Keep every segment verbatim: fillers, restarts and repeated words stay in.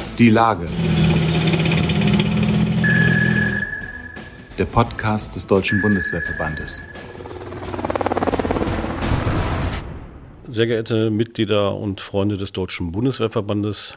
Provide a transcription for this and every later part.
Die Lage. Der Podcast des Deutschen Bundeswehrverbandes. Sehr geehrte Mitglieder und Freunde des Deutschen Bundeswehrverbandes,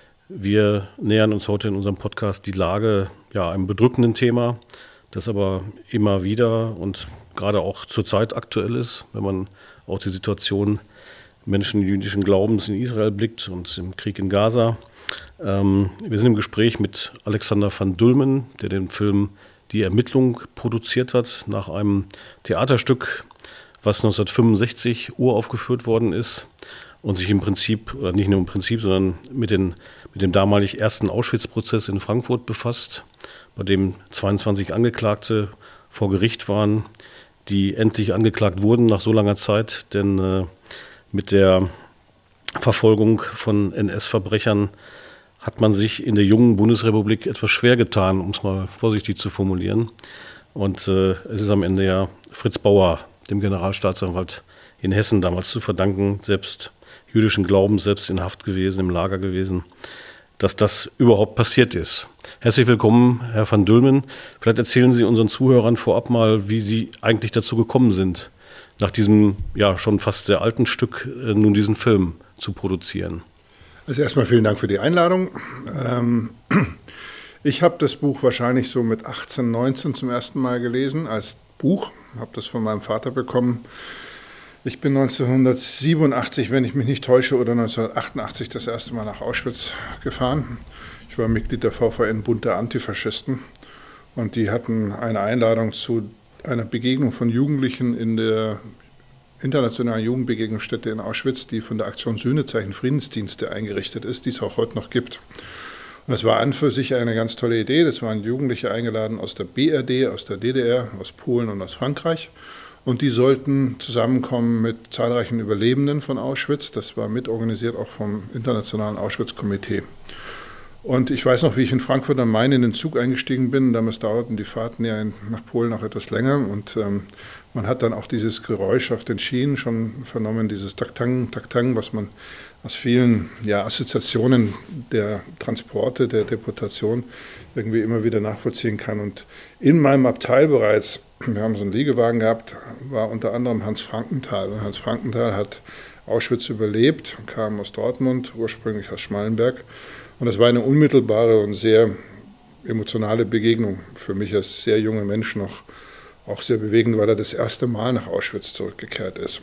wir nähern uns heute in unserem Podcast die Lage, ja, einem bedrückenden Thema, das aber immer wieder und gerade auch zurzeit aktuell ist, wenn man auch die Situation Menschen jüdischen Glaubens in Israel blickt und im Krieg in Gaza. Ähm, wir sind im Gespräch mit Alexander van Dulmen, der den Film Die Ermittlung produziert hat, nach einem Theaterstück, was neunzehnhundertfünfundsechzig uraufgeführt worden ist und sich im Prinzip, oder nicht nur im Prinzip, sondern mit, den, mit dem damalig ersten Auschwitz-Prozess in Frankfurt befasst, bei dem zweiundzwanzig Angeklagte vor Gericht waren, die endlich angeklagt wurden nach so langer Zeit, denn äh, mit der Verfolgung von N S-Verbrechern hat man sich in der jungen Bundesrepublik etwas schwer getan, um es mal vorsichtig zu formulieren. Und äh, es ist am Ende ja Fritz Bauer, dem Generalstaatsanwalt in Hessen, damals zu verdanken, selbst jüdischen Glaubens, selbst in Haft gewesen, im Lager gewesen, dass das überhaupt passiert ist. Herzlich willkommen, Herr van Dulmen. Vielleicht erzählen Sie unseren Zuhörern vorab mal, wie Sie eigentlich dazu gekommen sind, nach diesem ja schon fast sehr alten Stück äh, nun diesen Film zu produzieren. Also erstmal vielen Dank für die Einladung. Ähm, ich habe das Buch wahrscheinlich so mit achtzehn, neunzehn zum ersten Mal gelesen als Buch, habe das von meinem Vater bekommen. Ich bin neunzehnhundertsiebenundachtzig, wenn ich mich nicht täusche, oder neunzehnhundertachtundachtzig das erste Mal nach Auschwitz gefahren. Ich war Mitglied der V V N, Bund der Antifaschisten, und die hatten eine Einladung zu einer Begegnung von Jugendlichen in der internationalen Jugendbegegnungsstätte in Auschwitz, die von der Aktion Sühnezeichen Friedensdienste eingerichtet ist, die es auch heute noch gibt. Und das war an für sich eine ganz tolle Idee. Das waren Jugendliche eingeladen aus der B R D, aus der D D R, aus Polen und aus Frankreich. Und die sollten zusammenkommen mit zahlreichen Überlebenden von Auschwitz. Das war mitorganisiert auch vom Internationalen Auschwitz-Komitee. Und ich weiß noch, wie ich in Frankfurt am Main in den Zug eingestiegen bin. Damals dauerten die Fahrten ja nach Polen auch etwas länger. Und ähm, man hat dann auch dieses Geräusch auf den Schienen schon vernommen, dieses Tak-Tang, Tak-Tang, was man aus vielen ja, Assoziationen der Transporte, der Deportation irgendwie immer wieder nachvollziehen kann. Und in meinem Abteil bereits, wir haben so einen Liegewagen gehabt, war unter anderem Hans Frankenthal. Und Hans Frankenthal hat Auschwitz überlebt, kam aus Dortmund, ursprünglich aus Schmallenberg. Und das war eine unmittelbare und sehr emotionale Begegnung für mich als sehr junger Mensch noch. Auch sehr bewegend, weil er das erste Mal nach Auschwitz zurückgekehrt ist.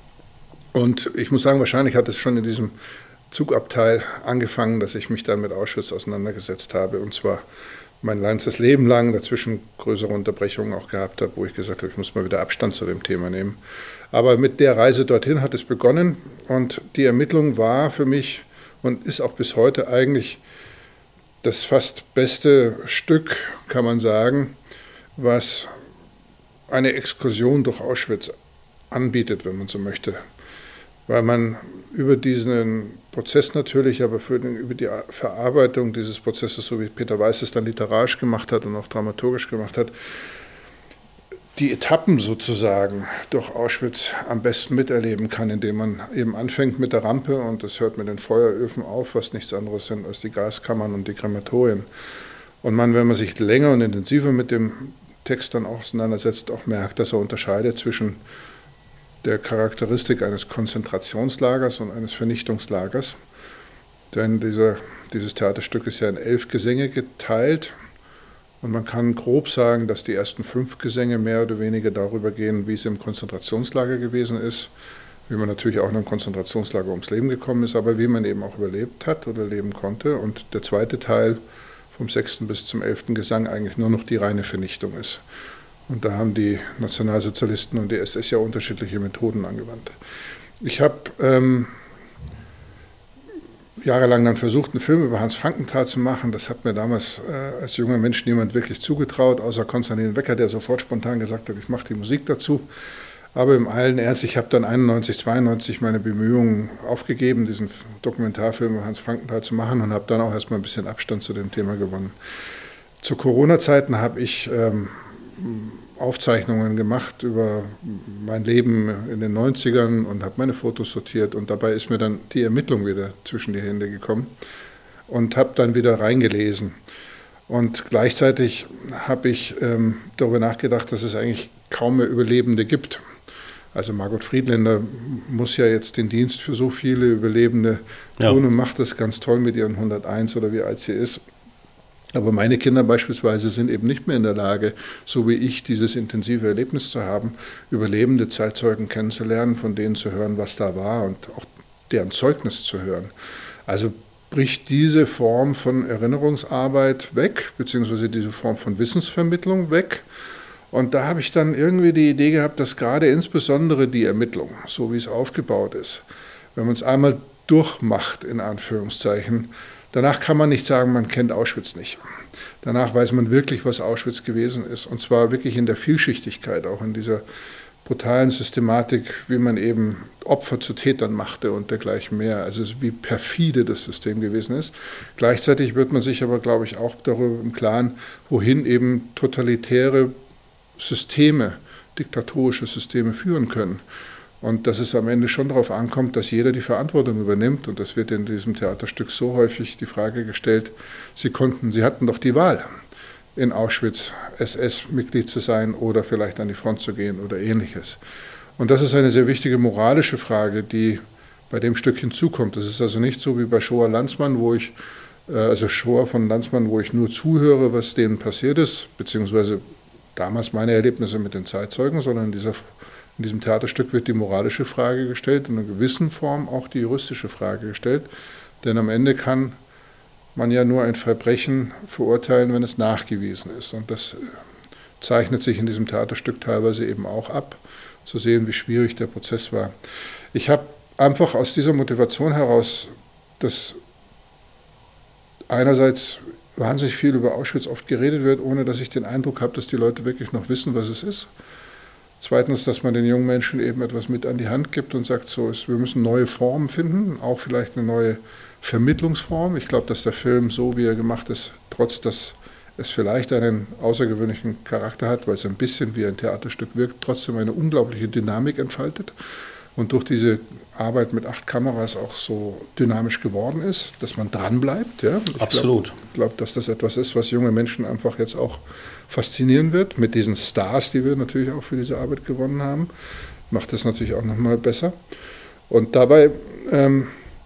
Und ich muss sagen, wahrscheinlich hat es schon in diesem Zugabteil angefangen, dass ich mich dann mit Auschwitz auseinandergesetzt habe. Und zwar mein ganzes Leben lang, dazwischen größere Unterbrechungen auch gehabt habe, wo ich gesagt habe, ich muss mal wieder Abstand zu dem Thema nehmen. Aber mit der Reise dorthin hat es begonnen. Und die Ermittlung war für mich und ist auch bis heute eigentlich das fast beste Stück, kann man sagen, was eine Exkursion durch Auschwitz anbietet, wenn man so möchte. Weil man über diesen Prozess natürlich, aber für den, über die Verarbeitung dieses Prozesses, so wie Peter Weiß es dann literarisch gemacht hat und auch dramaturgisch gemacht hat, die Etappen sozusagen durch Auschwitz am besten miterleben kann, indem man eben anfängt mit der Rampe, und das hört mit den Feueröfen auf, was nichts anderes sind als die Gaskammern und die Krematorien. Und man, wenn man sich länger und intensiver mit dem Text dann auch auseinandersetzt, auch merkt, dass er unterscheidet zwischen der Charakteristik eines Konzentrationslagers und eines Vernichtungslagers. Denn dieser, dieses Theaterstück ist ja in elf Gesänge geteilt. Und man kann grob sagen, dass die ersten fünf Gesänge mehr oder weniger darüber gehen, wie es im Konzentrationslager gewesen ist, wie man natürlich auch in einem Konzentrationslager ums Leben gekommen ist, aber wie man eben auch überlebt hat oder leben konnte. Und der zweite Teil vom sechsten bis zum elften Gesang eigentlich nur noch die reine Vernichtung ist. Und da haben die Nationalsozialisten und die S S ja unterschiedliche Methoden angewandt. Ich habe ähm, jahrelang dann versucht, einen Film über Hans Frankenthal zu machen. Das hat mir damals äh, als junger Mensch niemand wirklich zugetraut, außer Konstantin Wecker, der sofort spontan gesagt hat, ich mache die Musik dazu. Aber im allen Ernst, ich habe dann einundneunzig, zweiundneunzig meine Bemühungen aufgegeben, diesen Dokumentarfilm über Hans Frankenthal zu machen, und habe dann auch erstmal ein bisschen Abstand zu dem Thema gewonnen. Zu Corona-Zeiten habe ich ähm, Aufzeichnungen gemacht über mein Leben in den neunzigern und habe meine Fotos sortiert, und dabei ist mir dann die Ermittlung wieder zwischen die Hände gekommen. und habe dann wieder reingelesen. Und gleichzeitig habe ich ähm, darüber nachgedacht, dass es eigentlich kaum mehr Überlebende gibt. Also Margot Friedländer muss ja jetzt den Dienst für so viele Überlebende tun, ja, und macht das ganz toll mit ihren hunderteins oder wie alt sie ist. Aber meine Kinder beispielsweise sind eben nicht mehr in der Lage, so wie ich, dieses intensive Erlebnis zu haben, überlebende Zeitzeugen kennenzulernen, von denen zu hören, was da war und auch deren Zeugnis zu hören. Also bricht diese Form von Erinnerungsarbeit weg, beziehungsweise diese Form von Wissensvermittlung weg. Und da habe ich dann irgendwie die Idee gehabt, dass gerade insbesondere die Ermittlung, so wie es aufgebaut ist, wenn man es einmal durchmacht, in Anführungszeichen, danach kann man nicht sagen, man kennt Auschwitz nicht. Danach weiß man wirklich, was Auschwitz gewesen ist. Und zwar wirklich in der Vielschichtigkeit, auch in dieser brutalen Systematik, wie man eben Opfer zu Tätern machte und dergleichen mehr. Also wie perfide das System gewesen ist. Gleichzeitig wird man sich aber, glaube ich, auch darüber im Klaren, wohin eben totalitäre Systeme, diktatorische Systeme führen können. Und dass es am Ende schon darauf ankommt, dass jeder die Verantwortung übernimmt. Und das wird in diesem Theaterstück so häufig die Frage gestellt, Sie konnten, Sie hatten doch die Wahl, in Auschwitz S S-Mitglied zu sein oder vielleicht an die Front zu gehen oder Ähnliches. Und das ist eine sehr wichtige moralische Frage, die bei dem Stück hinzukommt. Das ist also nicht so wie bei Shoah Landsmann, wo ich, also Shoah von Landsmann, wo ich nur zuhöre, was denen passiert ist, beziehungsweise damals meine Erlebnisse mit den Zeitzeugen, sondern in, dieser, in diesem Theaterstück wird die moralische Frage gestellt, in einer gewissen Form auch die juristische Frage gestellt. Denn am Ende kann man ja nur ein Verbrechen verurteilen, wenn es nachgewiesen ist. Und das zeichnet sich in diesem Theaterstück teilweise eben auch ab, zu sehen, wie schwierig der Prozess war. Ich habe einfach aus dieser Motivation heraus, dass einerseits wahnsinnig viel über Auschwitz oft geredet wird, ohne dass ich den Eindruck habe, dass die Leute wirklich noch wissen, was es ist. Zweitens, dass man den jungen Menschen eben etwas mit an die Hand gibt und sagt, so ist, wir müssen neue Formen finden, auch vielleicht eine neue Vermittlungsform. Ich glaube, dass der Film, so wie er gemacht ist, trotz dass es vielleicht einen außergewöhnlichen Charakter hat, weil es ein bisschen wie ein Theaterstück wirkt, trotzdem eine unglaubliche Dynamik entfaltet und durch diese Arbeit mit acht Kameras auch so dynamisch geworden ist, dass man dranbleibt. Ja? Ich Absolut. Ich glaube, dass das etwas ist, was junge Menschen einfach jetzt auch faszinieren wird. Mit diesen Stars, die wir natürlich auch für diese Arbeit gewonnen haben, macht das natürlich auch nochmal besser. Und dabei ähm,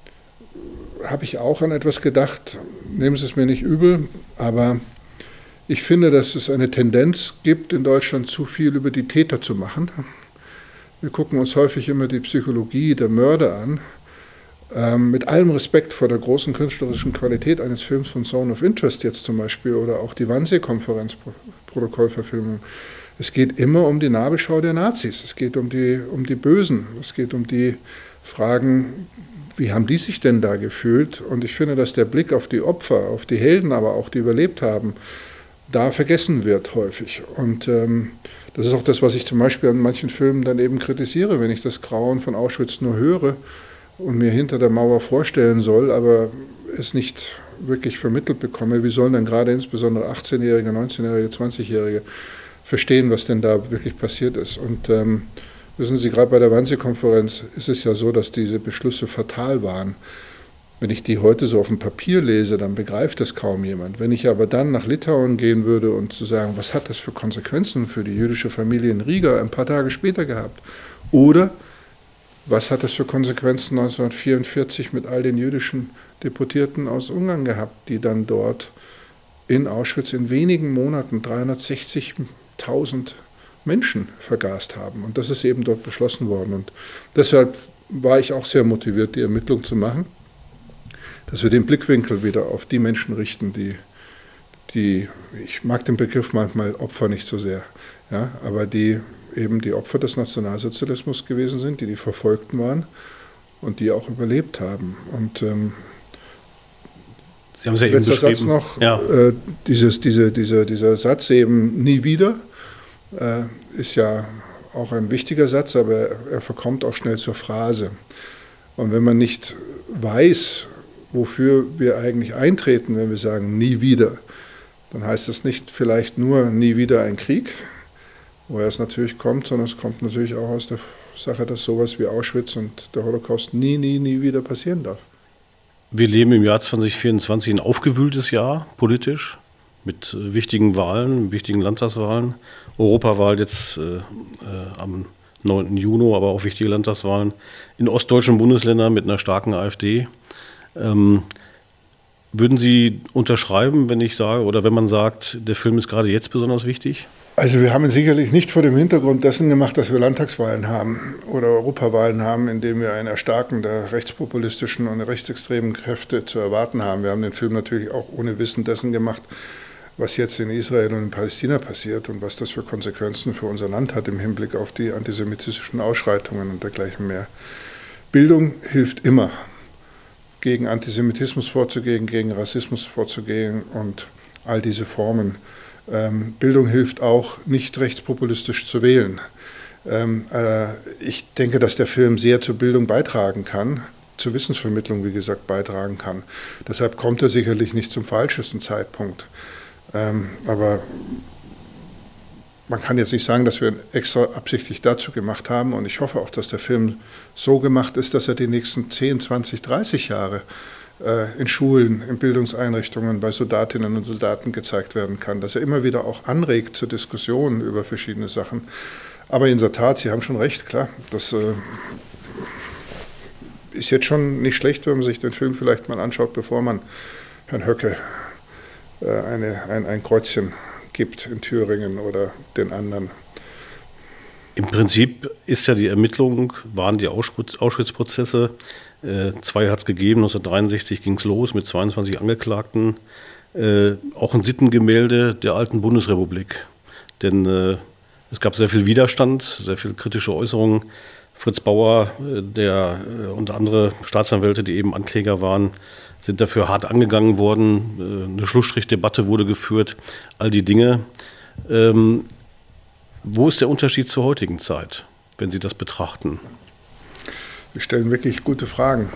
habe ich auch an etwas gedacht, nehmen Sie es mir nicht übel, aber ich finde, dass es eine Tendenz gibt, in Deutschland zu viel über die Täter zu machen. Wir gucken uns häufig immer die Psychologie der Mörder an, ähm, mit allem Respekt vor der großen künstlerischen Qualität eines Films von Zone of Interest jetzt zum Beispiel oder auch die Wannsee-Konferenz, Protokollverfilmung. Es geht immer um die Nabelschau der Nazis, es geht um die, um die Bösen, es geht um die Fragen, wie haben die sich denn da gefühlt? Und ich finde, dass der Blick auf die Opfer, auf die Helden, aber auch die überlebt haben, da vergessen wird häufig. Und ähm, das ist auch das, was ich zum Beispiel an manchen Filmen dann eben kritisiere, wenn ich das Grauen von Auschwitz nur höre und mir hinter der Mauer vorstellen soll, aber es nicht wirklich vermittelt bekomme. Wie sollen dann gerade insbesondere achtzehnjährige, neunzehnjährige, zwanzigjährige verstehen, was denn da wirklich passiert ist? Und ähm, wissen Sie, gerade bei der Wannsee-Konferenz ist es ja so, dass diese Beschlüsse fatal waren. Wenn ich die heute so auf dem Papier lese, dann begreift das kaum jemand. Wenn ich aber dann nach Litauen gehen würde und zu sagen, was hat das für Konsequenzen für die jüdische Familie in Riga ein paar Tage später gehabt? Oder was hat das für Konsequenzen neunzehnhundertvierundvierzig mit all den jüdischen Deportierten aus Ungarn gehabt, die dann dort in Auschwitz in wenigen Monaten dreihundertsechzigtausend Menschen vergast haben. Und das ist eben dort beschlossen worden. Und deshalb war ich auch sehr motiviert, die Ermittlung zu machen, dass wir den Blickwinkel wieder auf die Menschen richten, die, die ich mag den Begriff manchmal Opfer nicht so sehr, ja, aber die eben die Opfer des Nationalsozialismus gewesen sind, die die Verfolgten waren und die auch überlebt haben. Und ähm, Sie haben es ja eben beschrieben. Satz noch, ja. äh, dieses, diese, diese, dieser Satz eben nie wieder, äh, ist ja auch ein wichtiger Satz, aber er, er verkommt auch schnell zur Phrase. Und wenn man nicht weiß, wofür wir eigentlich eintreten, wenn wir sagen, nie wieder, dann heißt das nicht vielleicht nur nie wieder ein Krieg, woher es natürlich kommt, sondern es kommt natürlich auch aus der Sache, dass sowas wie Auschwitz und der Holocaust nie, nie, nie wieder passieren darf. Wir leben im Jahr zwanzig vierundzwanzig, ein aufgewühltes Jahr politisch, mit äh, wichtigen Wahlen, wichtigen Landtagswahlen, Europawahl jetzt äh, äh, am neunten Juni, aber auch wichtige Landtagswahlen in ostdeutschen Bundesländern mit einer starken AfD. Ähm, würden Sie unterschreiben, wenn ich sage, oder wenn man sagt, der Film ist gerade jetzt besonders wichtig? Also wir haben ihn sicherlich nicht vor dem Hintergrund dessen gemacht, dass wir Landtagswahlen haben oder Europawahlen haben, in dem wir ein Erstarken der rechtspopulistischen und rechtsextremen Kräfte zu erwarten haben. Wir haben den Film natürlich auch ohne Wissen dessen gemacht, was jetzt in Israel und in Palästina passiert und was das für Konsequenzen für unser Land hat im Hinblick auf die antisemitischen Ausschreitungen und dergleichen mehr. Bildung hilft immer, gegen Antisemitismus vorzugehen, gegen Rassismus vorzugehen und all diese Formen. Ähm, Bildung hilft auch, nicht rechtspopulistisch zu wählen. Ähm, äh, ich denke, dass der Film sehr zur Bildung beitragen kann, zur Wissensvermittlung, wie gesagt, beitragen kann. Deshalb kommt er sicherlich nicht zum falschesten Zeitpunkt. Ähm, aber man kann jetzt nicht sagen, dass wir ihn extra absichtlich dazu gemacht haben. Und ich hoffe auch, dass der Film so gemacht ist, dass er die nächsten zehn, zwanzig, dreißig Jahre in Schulen, in Bildungseinrichtungen, bei Soldatinnen und Soldaten gezeigt werden kann, dass er immer wieder auch anregt zur Diskussion über verschiedene Sachen. Aber in der Tat, Sie haben schon recht, klar, das äh, ist jetzt schon nicht schlecht, wenn man sich den Film vielleicht mal anschaut, bevor man Herrn Höcke äh, eine, ein, ein Kreuzchen gibt in Thüringen oder den anderen. Im Prinzip ist ja die Ermittlung, waren die Auschwitz, Auschwitz-Prozesse. Äh, zwei hat es gegeben, neunzehnhundertdreiundsechzig ging es los mit zweiundzwanzig Angeklagten. Äh, auch ein Sittengemälde der alten Bundesrepublik. Denn äh, es gab sehr viel Widerstand, sehr viele kritische Äußerungen. Fritz Bauer äh, der, äh, und andere Staatsanwälte, die eben Ankläger waren, sind dafür hart angegangen worden. Äh, eine Schlussstrichdebatte wurde geführt, all die Dinge. Ähm, wo ist der Unterschied zur heutigen Zeit, wenn Sie das betrachten? Wir stellen wirklich gute Fragen.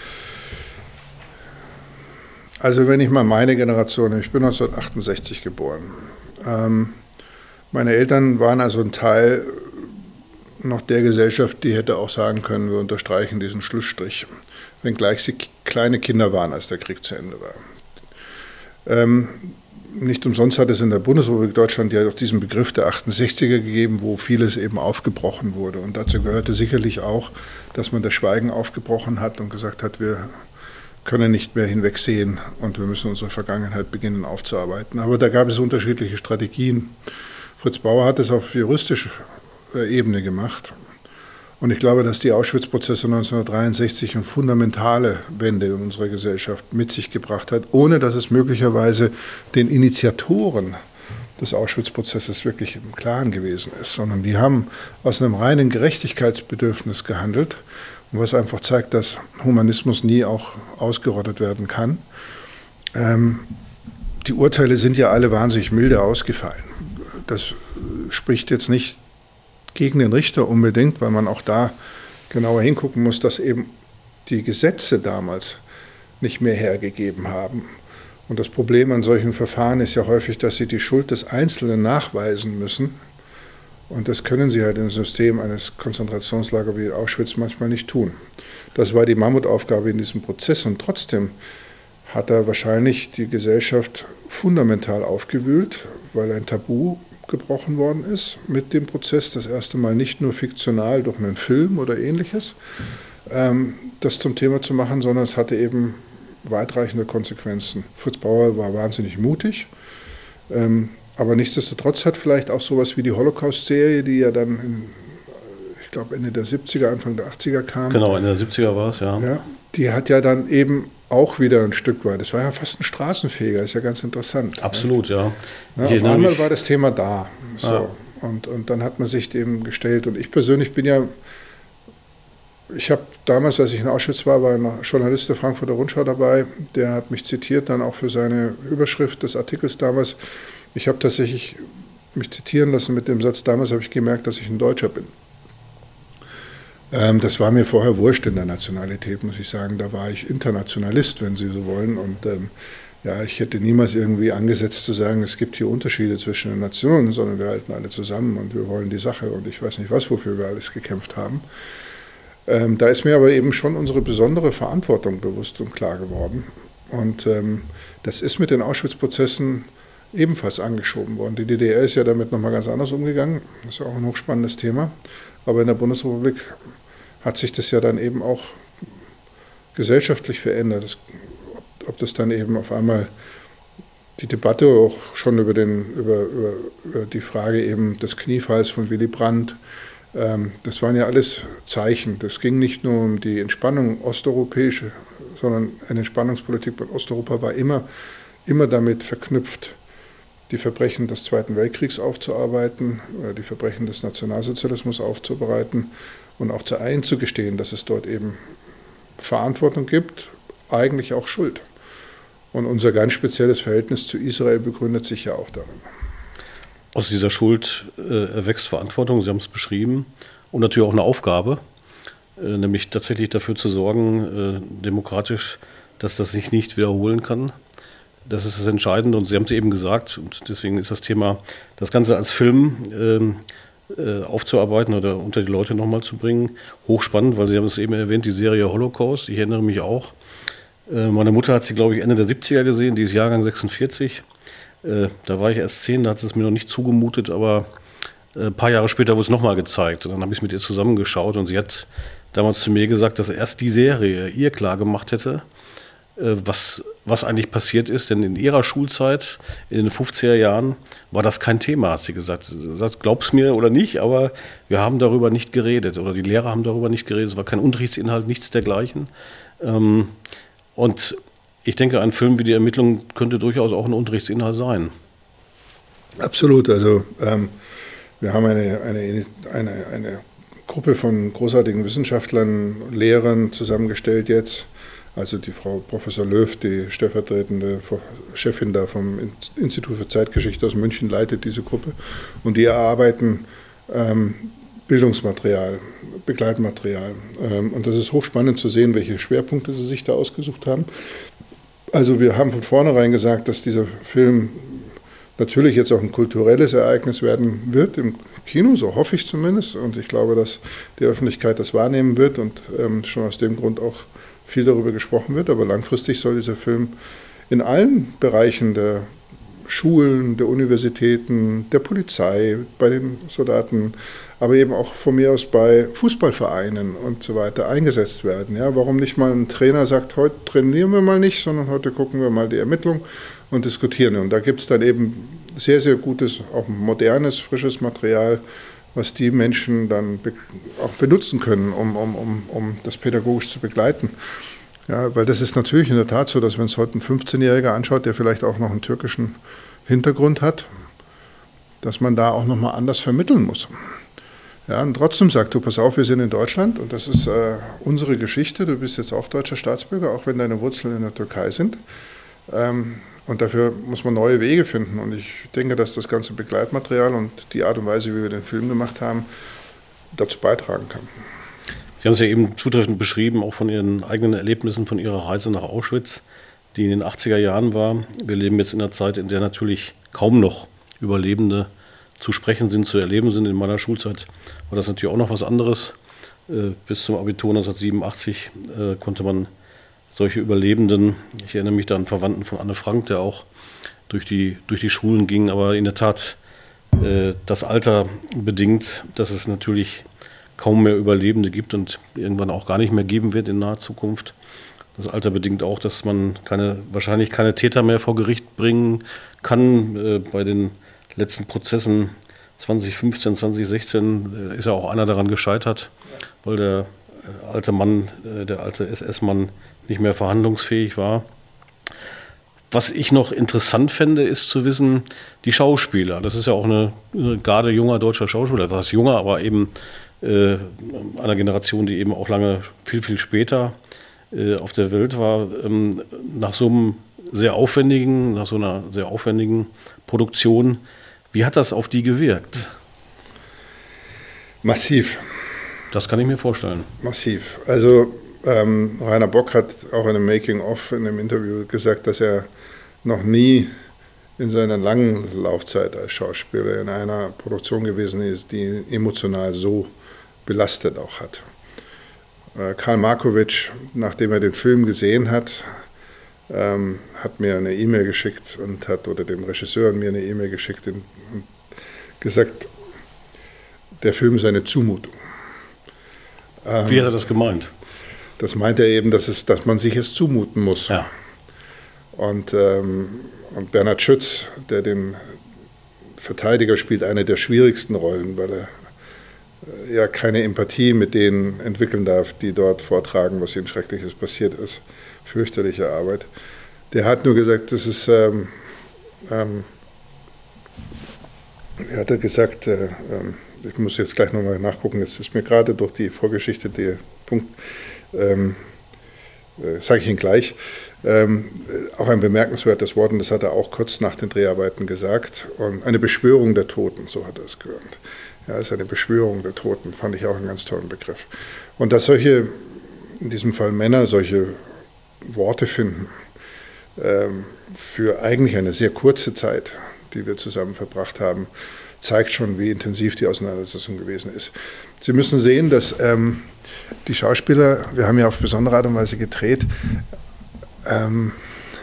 Also wenn ich mal meine Generation, ich bin neunzehnhundertachtundsechzig geboren. Ähm, meine Eltern waren also ein Teil noch der Gesellschaft, die hätte auch sagen können, wir unterstreichen diesen Schlussstrich, wenngleich sie kleine Kinder waren, als der Krieg zu Ende war. Ähm, Nicht umsonst hat es in der Bundesrepublik Deutschland ja auch diesen Begriff der achtundsechziger gegeben, wo vieles eben aufgebrochen wurde. Und dazu gehörte sicherlich auch, dass man das Schweigen aufgebrochen hat und gesagt hat, wir können nicht mehr hinwegsehen und wir müssen unsere Vergangenheit beginnen aufzuarbeiten. Aber da gab es unterschiedliche Strategien. Fritz Bauer hat es auf juristischer Ebene gemacht. Und ich glaube, dass die Auschwitz-Prozesse neunzehnhundertdreiundsechzig eine fundamentale Wende in unserer Gesellschaft mit sich gebracht hat, ohne dass es möglicherweise den Initiatoren des Auschwitz-Prozesses wirklich im Klaren gewesen ist, sondern die haben aus einem reinen Gerechtigkeitsbedürfnis gehandelt, was einfach zeigt, dass Humanismus nie auch ausgerottet werden kann. Ähm, die Urteile sind ja alle wahnsinnig milde ausgefallen. Das spricht jetzt nicht gegen den Richter unbedingt, weil man auch da genauer hingucken muss, dass eben die Gesetze damals nicht mehr hergegeben haben. Und das Problem an solchen Verfahren ist ja häufig, dass sie die Schuld des Einzelnen nachweisen müssen. Und das können sie halt im System eines Konzentrationslagers wie Auschwitz manchmal nicht tun. Das war die Mammutaufgabe in diesem Prozess. Und trotzdem hat er wahrscheinlich die Gesellschaft fundamental aufgewühlt, weil ein Tabu gebrochen worden ist mit dem Prozess, das erste Mal nicht nur fiktional durch einen Film oder ähnliches, ähm, das zum Thema zu machen, sondern es hatte eben weitreichende Konsequenzen. Fritz Bauer war wahnsinnig mutig, ähm, aber nichtsdestotrotz hat vielleicht auch sowas wie die Holocaust-Serie, die ja dann, in, ich glaube Ende der siebziger, Anfang der achtziger kam. Genau, Ende der siebziger war es, ja. ja. Die hat ja dann eben auch wieder ein Stück weit. Das war ja fast ein Straßenfeger, ist ja ganz interessant. Absolut, ja. ja auf einmal war das Thema da. So. Ah. Und, und dann hat man sich dem gestellt. Und ich persönlich bin ja, ich habe damals, als ich in Auschwitz war, war ein Journalist der Frankfurter Rundschau dabei, der hat mich zitiert, dann auch für seine Überschrift des Artikels damals. Ich habe tatsächlich mich zitieren lassen mit dem Satz, damals habe ich gemerkt, dass ich ein Deutscher bin. Das war mir vorher wurscht in der Nationalität, muss ich sagen. Da war ich Internationalist, wenn Sie so wollen. Und ähm, ja, ich hätte niemals irgendwie angesetzt zu sagen, es gibt hier Unterschiede zwischen den Nationen, sondern wir halten alle zusammen und wir wollen die Sache und ich weiß nicht was, wofür wir alles gekämpft haben. Ähm, da ist mir aber eben schon unsere besondere Verantwortung bewusst und klar geworden. Und ähm, das ist mit den Auschwitz-Prozessen ebenfalls angeschoben worden. Die D D R ist ja damit nochmal ganz anders umgegangen. Das ist ja auch ein hochspannendes Thema. Aber in der Bundesrepublik hat sich das ja dann eben auch gesellschaftlich verändert. Das, ob, ob das dann eben auf einmal die Debatte auch schon über, den, über, über, über die Frage eben des Kniefalls von Willy Brandt, ähm, das waren ja alles Zeichen. Das ging nicht nur um die Entspannung osteuropäische, sondern eine Entspannungspolitik bei Osteuropa war immer, immer damit verknüpft, die Verbrechen des Zweiten Weltkriegs aufzuarbeiten, die Verbrechen des Nationalsozialismus aufzubereiten und auch zu einzugestehen, dass es dort eben Verantwortung gibt, eigentlich auch Schuld. Und unser ganz spezielles Verhältnis zu Israel begründet sich ja auch darin. Aus dieser Schuld äh, erwächst Verantwortung, Sie haben es beschrieben, und natürlich auch eine Aufgabe, äh, nämlich tatsächlich dafür zu sorgen, äh, demokratisch, dass das sich nicht wiederholen kann. Das ist das Entscheidende und Sie haben es eben gesagt und deswegen ist das Thema, das Ganze als Film ähm, äh, aufzuarbeiten oder unter die Leute nochmal zu bringen, hochspannend, weil Sie haben es eben erwähnt, die Serie Holocaust, ich erinnere mich auch. Äh, meine Mutter hat sie, glaube ich, Ende der siebziger gesehen, die ist Jahrgang sechsundvierzig. Äh, da war ich erst zehn, da hat sie es mir noch nicht zugemutet, aber äh, ein paar Jahre später wurde es nochmal gezeigt und dann habe ich es mit ihr zusammengeschaut und sie hat damals zu mir gesagt, dass erst die Serie ihr klar gemacht hätte, Was, was eigentlich passiert ist, denn in ihrer Schulzeit, in den fünfziger Jahren, war das kein Thema, hat sie gesagt. Sie sagt, glaub's mir oder nicht, aber wir haben darüber nicht geredet oder die Lehrer haben darüber nicht geredet, es war kein Unterrichtsinhalt, nichts dergleichen. Und ich denke, ein Film wie die Ermittlung könnte durchaus auch ein Unterrichtsinhalt sein. Absolut, also ähm, wir haben eine, eine, eine, eine Gruppe von großartigen Wissenschaftlern, Lehrern zusammengestellt jetzt. Also die Frau Professor Löw, die stellvertretende Chefin da vom Institut für Zeitgeschichte aus München, leitet diese Gruppe. Und die erarbeiten ähm, Bildungsmaterial, Begleitmaterial. Ähm, und das ist hochspannend zu sehen, welche Schwerpunkte sie sich da ausgesucht haben. Also wir haben von vornherein gesagt, dass dieser Film natürlich jetzt auch ein kulturelles Ereignis werden wird im Kino, so hoffe ich zumindest. Und ich glaube, dass die Öffentlichkeit das wahrnehmen wird und ähm, schon aus dem Grund auch viel darüber gesprochen wird, aber langfristig soll dieser Film in allen Bereichen der Schulen, der Universitäten, der Polizei, bei den Soldaten, aber eben auch von mir aus bei Fußballvereinen und so weiter eingesetzt werden. Ja, warum nicht mal ein Trainer sagt, heute trainieren wir mal nicht, sondern heute gucken wir mal die Ermittlung und diskutieren. Und da gibt es dann eben sehr, sehr gutes, auch modernes, frisches Material, was die Menschen dann be- auch benutzen können, um, um, um, um das pädagogisch zu begleiten. Ja, weil das ist natürlich in der Tat so, dass wenn es heute ein fünfzehnjähriger anschaut, der vielleicht auch noch einen türkischen Hintergrund hat, dass man da auch nochmal anders vermitteln muss. Ja, und trotzdem sagt du, pass auf, wir sind in Deutschland und das ist äh, unsere Geschichte, du bist jetzt auch deutscher Staatsbürger, auch wenn deine Wurzeln in der Türkei sind. Ähm, Und dafür muss man neue Wege finden. Und ich denke, dass das ganze Begleitmaterial und die Art und Weise, wie wir den Film gemacht haben, dazu beitragen kann. Sie haben es ja eben zutreffend beschrieben, auch von Ihren eigenen Erlebnissen, von Ihrer Reise nach Auschwitz, die in den achtziger Jahren war. Wir leben jetzt in einer Zeit, in der natürlich kaum noch Überlebende zu sprechen sind, zu erleben sind. In meiner Schulzeit war das natürlich auch noch was anderes. Bis zum Abitur neunzehnhundertsiebenundachtzig konnte man solche Überlebenden, ich erinnere mich da an Verwandten von Anne Frank, der auch durch die, durch die Schulen ging, aber in der Tat äh, das Alter bedingt, dass es natürlich kaum mehr Überlebende gibt und irgendwann auch gar nicht mehr geben wird in naher Zukunft. Das Alter bedingt auch, dass man keine, wahrscheinlich keine Täter mehr vor Gericht bringen kann. Äh, bei den letzten Prozessen zwanzig fünfzehn, zwanzig sechzehn äh, ist ja auch einer daran gescheitert, weil der äh, alte Mann, äh, der alte S S-Mann nicht mehr verhandlungsfähig war. Was ich noch interessant fände, ist zu wissen, die Schauspieler. Das ist ja auch eine, eine Garde junger deutscher Schauspieler. Das heißt junger, aber eben äh, einer Generation, die eben auch lange, viel, viel später äh, auf der Welt war. Ähm, nach so einem sehr aufwendigen, nach so einer sehr aufwendigen Produktion, wie hat das auf die gewirkt? Massiv. Das kann ich mir vorstellen. Massiv. Also Ähm, Rainer Bock hat auch in einem Making-of in einem Interview gesagt, dass er noch nie in seiner langen Laufzeit als Schauspieler in einer Produktion gewesen ist, die emotional so belastet auch hat. Äh, Karl Markowitsch, nachdem er den Film gesehen hat, ähm, hat mir eine E-Mail geschickt und hat, oder dem Regisseur mir eine E-Mail geschickt und, und gesagt, der Film ist eine Zumutung. Ähm, Wie hat er das gemeint? Das meint er eben, dass, es, dass man sich es zumuten muss. Ja. Und, ähm, und Bernhard Schütz, der den Verteidiger spielt, eine der schwierigsten Rollen, weil er äh, ja keine Empathie mit denen entwickeln darf, die dort vortragen, was ihnen Schreckliches passiert ist. Fürchterliche Arbeit. Der hat nur gesagt, das ist, ähm, ähm, er hat gesagt, äh, ähm, ich muss jetzt gleich nochmal nachgucken, jetzt ist mir gerade durch die Vorgeschichte der Punkt, ähm, äh, sage ich Ihnen gleich, ähm, auch ein bemerkenswertes Wort, und das hat er auch kurz nach den Dreharbeiten gesagt, und eine Beschwörung der Toten, so hat er es genannt. Ja, es ist eine Beschwörung der Toten, fand ich auch einen ganz tollen Begriff. Und dass solche, in diesem Fall Männer, solche Worte finden, ähm, für eigentlich eine sehr kurze Zeit, die wir zusammen verbracht haben, zeigt schon, wie intensiv die Auseinandersetzung gewesen ist. Sie müssen sehen, dass ähm, die Schauspieler, wir haben ja auf besondere Art und Weise gedreht, ähm,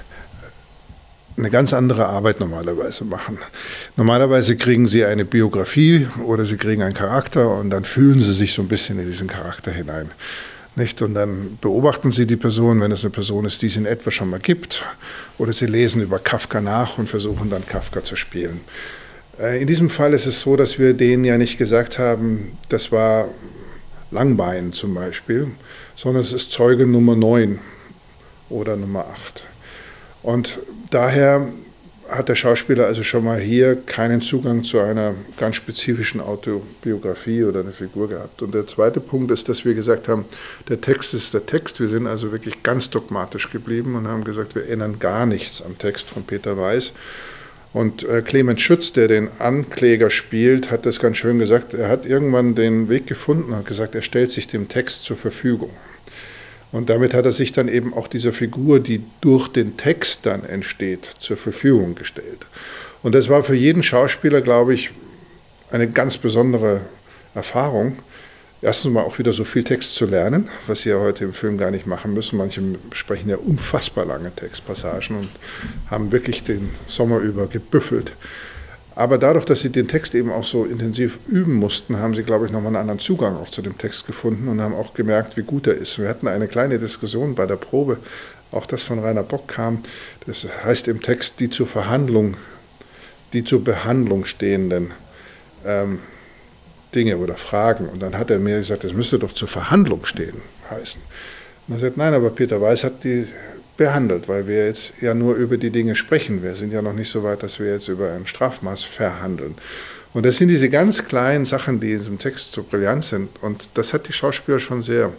eine ganz andere Arbeit normalerweise machen. Normalerweise kriegen sie eine Biografie oder sie kriegen einen Charakter und dann fühlen sie sich so ein bisschen in diesen Charakter hinein. Nicht? Und dann beobachten Sie die Person, wenn es eine Person ist, die es in etwa schon mal gibt, oder Sie lesen über Kafka nach und versuchen dann Kafka zu spielen. In diesem Fall ist es so, dass wir denen ja nicht gesagt haben, das war Langbein zum Beispiel, sondern es ist Zeuge Nummer neun oder Nummer acht. Und daher hat der Schauspieler also schon mal hier keinen Zugang zu einer ganz spezifischen Autobiografie oder einer Figur gehabt. Und der zweite Punkt ist, dass wir gesagt haben, der Text ist der Text. Wir sind also wirklich ganz dogmatisch geblieben und haben gesagt, wir ändern gar nichts am Text von Peter Weiß. Und äh, Clemens Schütz, der den Ankläger spielt, hat das ganz schön gesagt. Er hat irgendwann den Weg gefunden und hat gesagt, er stellt sich dem Text zur Verfügung. Und damit hat er sich dann eben auch dieser Figur, die durch den Text dann entsteht, zur Verfügung gestellt. Und das war für jeden Schauspieler, glaube ich, eine ganz besondere Erfahrung. Erstens mal auch wieder so viel Text zu lernen, was sie ja heute im Film gar nicht machen müssen. Manche sprechen ja unfassbar lange Textpassagen und haben wirklich den Sommer über gebüffelt. Aber dadurch, dass sie den Text eben auch so intensiv üben mussten, haben sie, glaube ich, nochmal einen anderen Zugang auch zu dem Text gefunden und haben auch gemerkt, wie gut er ist. Wir hatten eine kleine Diskussion bei der Probe, auch das von Rainer Bock kam. Das heißt im Text, die zur Verhandlung, die zur Behandlung stehenden ähm, Dinge oder Fragen. Und dann hat er mir gesagt, das müsste doch zur Verhandlung stehen heißen. Und er sagt, nein, aber Peter Weiß hat die behandelt, weil wir jetzt ja nur über die Dinge sprechen. Wir sind ja noch nicht so weit, dass wir jetzt über ein Strafmaß verhandeln. Und das sind diese ganz kleinen Sachen, die in diesem Text so brillant sind. Und das hat die Schauspieler schon sehr.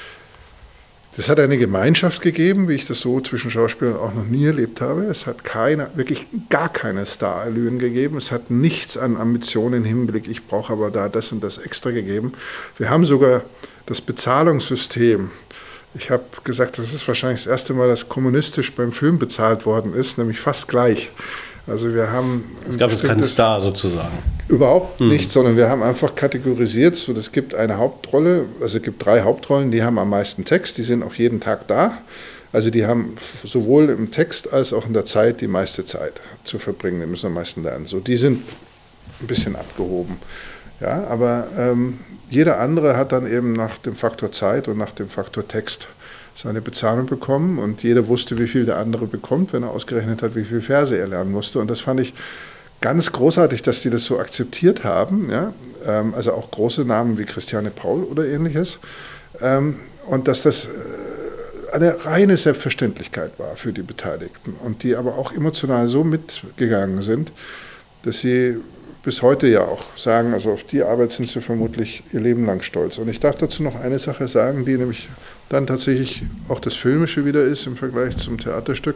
Das hat eine Gemeinschaft gegeben, wie ich das so zwischen Schauspielern auch noch nie erlebt habe. Es hat keine, wirklich gar keine Starallüren gegeben. Es hat nichts an Ambitionen im Hinblick, ich brauche aber da das und das extra gegeben. Wir haben sogar das Bezahlungssystem. Ich habe gesagt, das ist wahrscheinlich das erste Mal, dass kommunistisch beim Film bezahlt worden ist, nämlich fast gleich. Also wir haben... Es gab jetzt keinen Star sozusagen. Überhaupt nicht, hm. sondern wir haben einfach kategorisiert, so es gibt eine Hauptrolle, also es gibt drei Hauptrollen, die haben am meisten Text, die sind auch jeden Tag da. Also die haben sowohl im Text als auch in der Zeit die meiste Zeit zu verbringen, die müssen am meisten lernen. So, die sind ein bisschen abgehoben. Ja, aber ähm, jeder andere hat dann eben nach dem Faktor Zeit und nach dem Faktor Text seine Bezahlung bekommen und jeder wusste, wie viel der andere bekommt, wenn er ausgerechnet hat, wie viele Verse er lernen musste. Und das fand ich ganz großartig, dass die das so akzeptiert haben. Ja? Ähm, also auch große Namen wie Christiane Paul oder ähnliches. Ähm, und dass das äh, eine reine Selbstverständlichkeit war für die Beteiligten und die aber auch emotional so mitgegangen sind, dass sie bis heute ja auch sagen, also auf die Arbeit sind sie vermutlich ihr Leben lang stolz. Und ich darf dazu noch eine Sache sagen, die nämlich dann tatsächlich auch das Filmische wieder ist im Vergleich zum Theaterstück.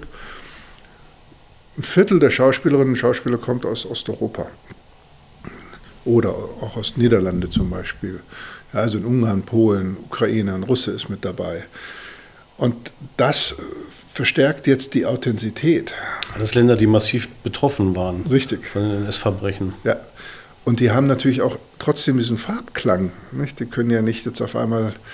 Ein Viertel der Schauspielerinnen und Schauspieler kommt aus Osteuropa oder auch aus Niederlande zum Beispiel. Ja, also in Ungarn, Polen, Ukraine, ein Russe ist mit dabei. Und das verstärkt jetzt die Authentizität. Alles Länder, die massiv betroffen waren. Richtig. Von den N S-Verbrechen. Ja. Und die haben natürlich auch trotzdem diesen Farbklang. Nicht? Die können ja nicht jetzt auf einmal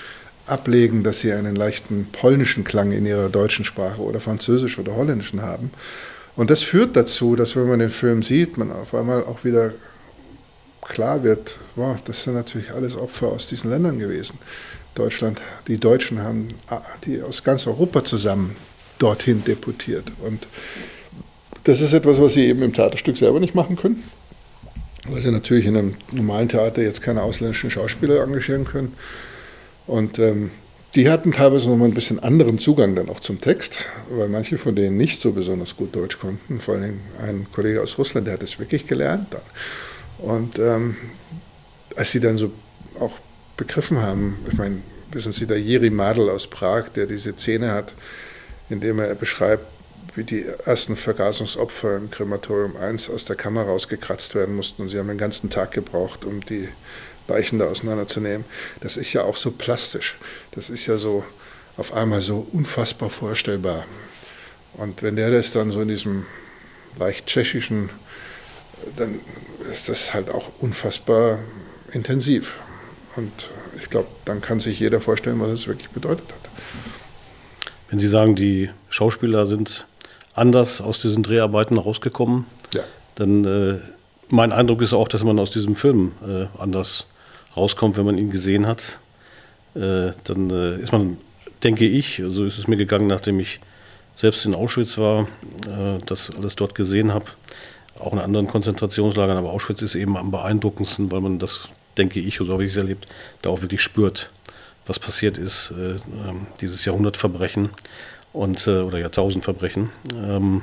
ablegen, dass sie einen leichten polnischen Klang in ihrer deutschen Sprache oder französisch oder holländischen haben. Und das führt dazu, dass wenn man den Film sieht, man auf einmal auch wieder klar wird, wow, das sind natürlich alles Opfer aus diesen Ländern gewesen. Deutschland, die Deutschen haben die aus ganz Europa zusammen dorthin deportiert. Und das ist etwas, was sie eben im Theaterstück selber nicht machen können, weil sie natürlich in einem normalen Theater jetzt keine ausländischen Schauspieler engagieren können. Und ähm, die hatten teilweise noch mal ein bisschen anderen Zugang dann auch zum Text, weil manche von denen nicht so besonders gut Deutsch konnten. Vor allem ein Kollege aus Russland, der hat es wirklich gelernt dann. Und ähm, als sie dann so auch begriffen haben, ich meine, wissen Sie, der Jiří Madl aus Prag, der diese Szene hat, in der er beschreibt, wie die ersten Vergasungsopfer im Krematorium eins aus der Kammer rausgekratzt werden mussten und sie haben den ganzen Tag gebraucht, um die Leichen da auseinanderzunehmen. Das ist ja auch so plastisch. Das ist ja so auf einmal so unfassbar vorstellbar. Und wenn der das dann so in diesem leicht tschechischen, dann ist das halt auch unfassbar intensiv. Und ich glaube, dann kann sich jeder vorstellen, was es wirklich bedeutet hat. Wenn Sie sagen, die Schauspieler sind anders aus diesen Dreharbeiten rausgekommen, ja. dann äh, mein Eindruck ist auch, dass man aus diesem Film äh, anders rauskommt, wenn man ihn gesehen hat. Äh, dann äh, ist man, denke ich, so ist es mir gegangen, nachdem ich selbst in Auschwitz war, äh, das alles dort gesehen habe, auch in anderen Konzentrationslagern, aber Auschwitz ist eben am beeindruckendsten, weil man das, denke ich, so habe ich es erlebt, da auch wirklich spürt, was passiert ist, äh, dieses Jahrhundertverbrechen und, äh, oder Jahrtausendverbrechen. Ähm,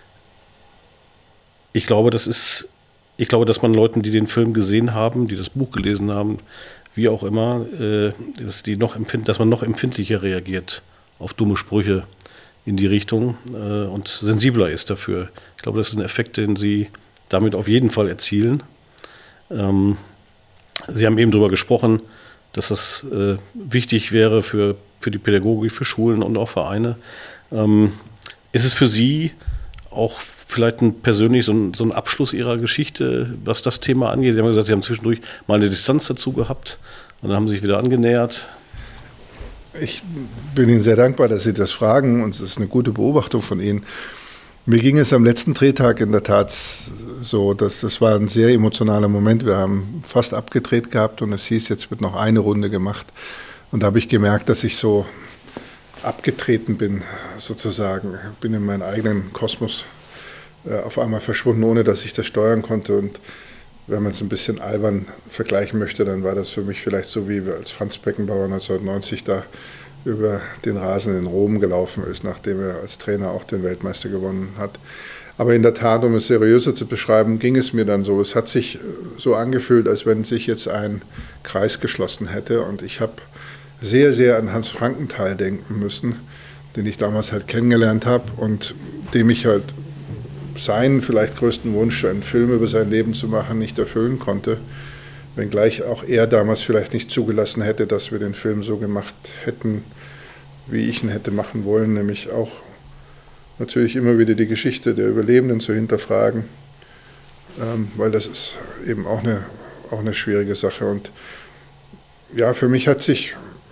ich glaube, das ist, ich glaube, dass man Leuten, die den Film gesehen haben, die das Buch gelesen haben, wie auch immer, äh, dass, die noch empfind, dass man noch empfindlicher reagiert auf dumme Sprüche in die Richtung äh, und sensibler ist dafür. Ich glaube, das ist ein Effekt, den Sie damit auf jeden Fall erzielen. Ähm, Sie haben eben darüber gesprochen, dass das äh, wichtig wäre für, für die Pädagogik, für Schulen und auch Vereine. Ähm, ist es für Sie auch vielleicht ein, persönlich so ein, so ein Abschluss Ihrer Geschichte, was das Thema angeht? Sie haben gesagt, Sie haben zwischendurch mal eine Distanz dazu gehabt und dann haben Sie sich wieder angenähert. Ich bin Ihnen sehr dankbar, dass Sie das fragen und es ist eine gute Beobachtung von Ihnen. Mir ging es am letzten Drehtag in der Tat so, dass das war ein sehr emotionaler Moment. Wir haben fast abgedreht gehabt und es hieß, jetzt wird noch eine Runde gemacht. Und da habe ich gemerkt, dass ich so abgetreten bin, sozusagen. Bin in meinen eigenen Kosmos äh, auf einmal verschwunden, ohne dass ich das steuern konnte. Und wenn man es ein bisschen albern vergleichen möchte, dann war das für mich vielleicht so, wie wir als Franz Beckenbauer neunzehnhundertneunzig da über den Rasen in Rom gelaufen ist, nachdem er als Trainer auch den Weltmeister gewonnen hat. Aber in der Tat, um es seriöser zu beschreiben, ging es mir dann so. Es hat sich so angefühlt, als wenn sich jetzt ein Kreis geschlossen hätte. Und ich habe sehr, sehr an Hans Frankenthal denken müssen, den ich damals halt kennengelernt habe und dem ich halt seinen vielleicht größten Wunsch, einen Film über sein Leben zu machen, nicht erfüllen konnte. Wenngleich auch er damals vielleicht nicht zugelassen hätte, dass wir den Film so gemacht hätten, wie ich ihn hätte machen wollen, nämlich auch natürlich immer wieder die Geschichte der Überlebenden zu hinterfragen, ähm, weil das ist eben auch eine, auch eine schwierige Sache. Und ja, für mich hat sich,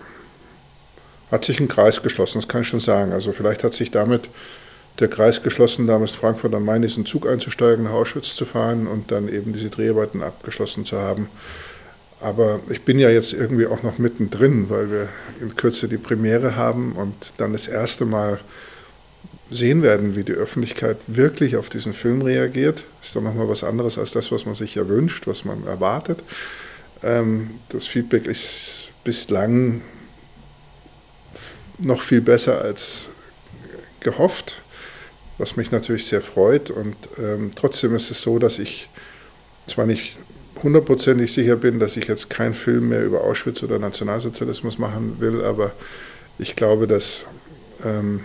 hat sich ein Kreis geschlossen, das kann ich schon sagen. Also vielleicht hat sich damit der Kreis geschlossen, damals Frankfurt am Main diesen Zug einzusteigen, nach Auschwitz zu fahren und dann eben diese Dreharbeiten abgeschlossen zu haben. Aber ich bin ja jetzt irgendwie auch noch mittendrin, weil wir in Kürze die Premiere haben und dann das erste Mal sehen werden, wie die Öffentlichkeit wirklich auf diesen Film reagiert. Das ist doch nochmal was anderes als das, was man sich ja wünscht, was man erwartet. Das Feedback ist bislang noch viel besser als gehofft, was mich natürlich sehr freut. Und ähm, trotzdem ist es so, dass ich zwar nicht hundertprozentig sicher bin, dass ich jetzt keinen Film mehr über Auschwitz oder Nationalsozialismus machen will, aber ich glaube, dass ähm,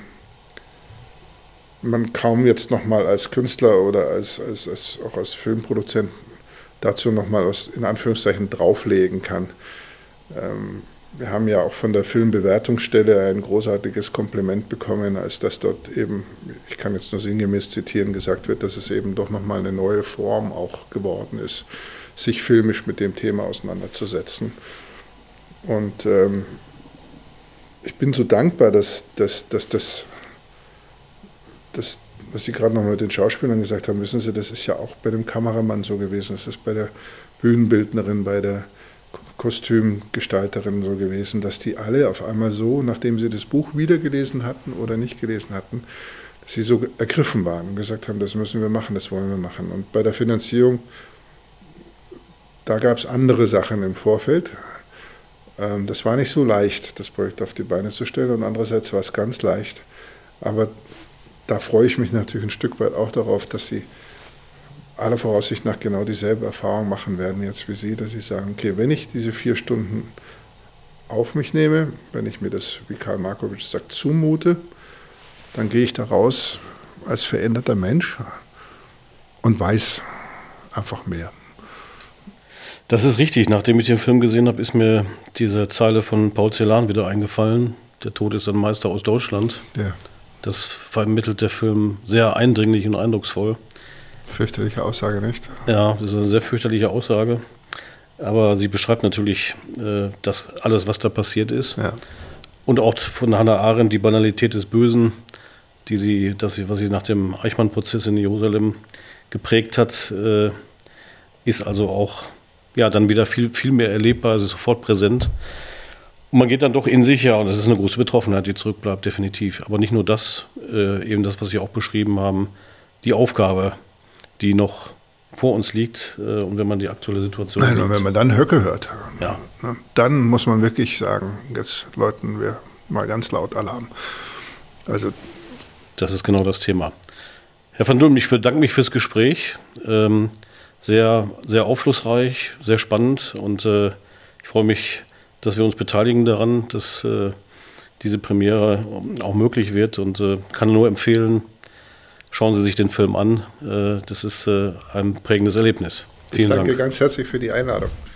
man kaum jetzt nochmal als Künstler oder als, als, als auch als Filmproduzent dazu nochmal in Anführungszeichen drauflegen kann. Ähm, Wir haben ja auch von der Filmbewertungsstelle ein großartiges Kompliment bekommen, als dass dort eben, ich kann jetzt nur sinngemäß zitieren, gesagt wird, dass es eben doch nochmal eine neue Form auch geworden ist, sich filmisch mit dem Thema auseinanderzusetzen. Und ähm, ich bin so dankbar, dass, dass, dass, dass, dass was Sie gerade noch mit den Schauspielern gesagt haben, wissen Sie, das ist ja auch bei dem Kameramann so gewesen, das ist bei der Bühnenbildnerin, bei der Kostümgestalterin so gewesen, dass die alle auf einmal so, nachdem sie das Buch wieder gelesen hatten oder nicht gelesen hatten, dass sie so ergriffen waren und gesagt haben, das müssen wir machen, das wollen wir machen. Und bei der Finanzierung, da gab es andere Sachen im Vorfeld. Das war nicht so leicht, das Projekt auf die Beine zu stellen, und andererseits war es ganz leicht. Aber da freue ich mich natürlich ein Stück weit auch darauf, dass Sie aller Voraussicht nach genau dieselbe Erfahrung machen werden jetzt wie Sie, dass Sie sagen, okay, wenn ich diese vier Stunden auf mich nehme, wenn ich mir das, wie Karl Markowitsch sagt, zumute, dann gehe ich da raus als veränderter Mensch und weiß einfach mehr. Das ist richtig. Nachdem ich den Film gesehen habe, ist mir diese Zeile von Paul Celan wieder eingefallen. Der Tod ist ein Meister aus Deutschland. Ja. Das vermittelt der Film sehr eindringlich und eindrucksvoll. Fürchterliche Aussage, nicht? Ja, das ist eine sehr fürchterliche Aussage. Aber sie beschreibt natürlich äh, das alles, was da passiert ist. Ja. Und auch von Hannah Arendt die Banalität des Bösen, die sie, das sie, was sie nach dem Eichmann-Prozess in Jerusalem geprägt hat, äh, ist also auch ja, dann wieder viel, viel mehr erlebbar, es ist sofort präsent. Und man geht dann doch in sich, ja, und das ist eine große Betroffenheit, die zurückbleibt, definitiv. Aber nicht nur das, äh, eben das, was Sie auch beschrieben haben, die Aufgabe, die noch vor uns liegt, äh, und wenn man die aktuelle Situation Nein, sieht. und wenn man dann Höcke hört, ja. ne, dann muss man wirklich sagen, jetzt läuten wir mal ganz laut Alarm. Also, das ist genau das Thema. Herr van Dulm, ich bedanke mich fürs Gespräch. Ähm, sehr, sehr aufschlussreich, sehr spannend, und äh, ich freue mich, dass wir uns beteiligen daran, dass äh, diese Premiere auch möglich wird, und äh, kann nur empfehlen, schauen Sie sich den Film an. Äh, das ist äh, ein prägendes Erlebnis. Vielen Dank. Ich danke Dank. ganz herzlich für die Einladung.